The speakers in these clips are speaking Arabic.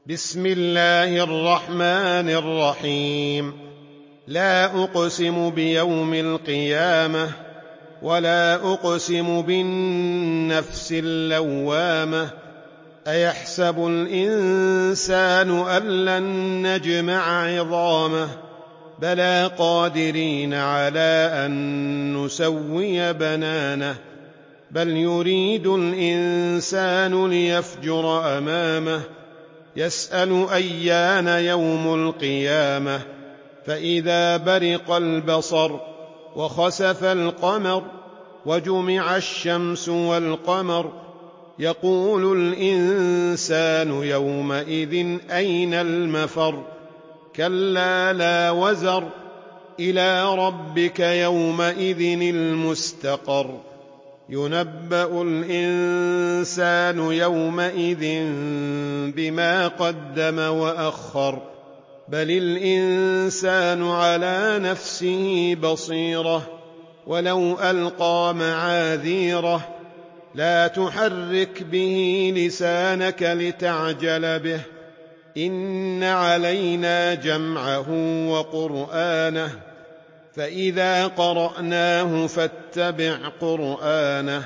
بسم الله الرحمن الرحيم. لا أقسم بيوم القيامة ولا أقسم بالنفس اللوامة. أيحسب الإنسان أن لن نجمع عظامه بلى قادرين على أن نسوي بنانه بل يريد الإنسان ليفجر أمامه يسأل أيان يوم القيامة فإذا برق البصر وخسف القمر وجمع الشمس والقمر يقول الإنسان يومئذ أين المفر كلا لا وزر إلى ربك يومئذ المستقر ينبأ الإنسان يومئذ بما قدم وأخر بل الإنسان على نفسه بصيرة ولو ألقى معاذيره لا تحرك به لسانك لتعجل به إن علينا جمعه وقرآنه فإذا قرأناه فاتبع قرآنه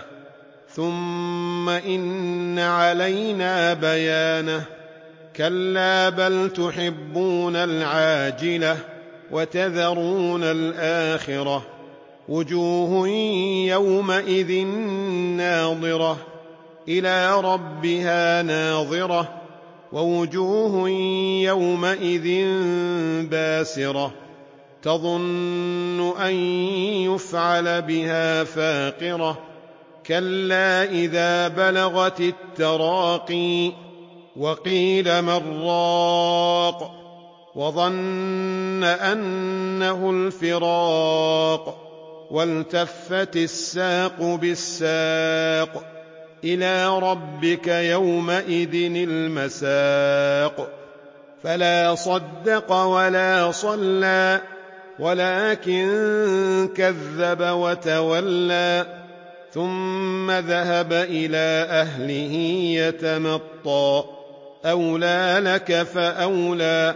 ثم إن علينا بيانه كلا بل تحبون العاجلة وتذرون الآخرة وجوه يومئذ ناظرة إلى ربها ناظرة ووجوه يومئذ باسرة تظن أن يفعل بها فاقرة كلا إذا بلغت التراقي وقيل من راق وظن أنه الفراق والتفت الساق بالساق إلى ربك يومئذ المساق فلا صدق ولا صلى ولكن كذب وتولى ثم ذهب إلى أهله يتمطى أولى لك فأولى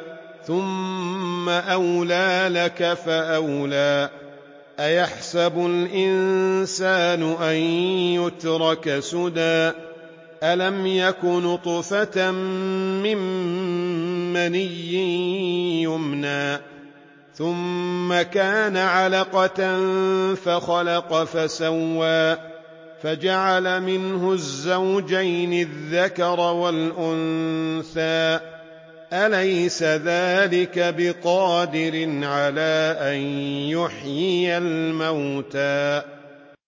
ثم أولى لك فأولى أيحسب الإنسان أن يترك سدى ألم يك نطفة من مني يمنى ثم كان علقة فخلق فسوى فجعل منه الزوجين الذكر والأنثى أليس ذلك بقادر على أن يحيي الموتى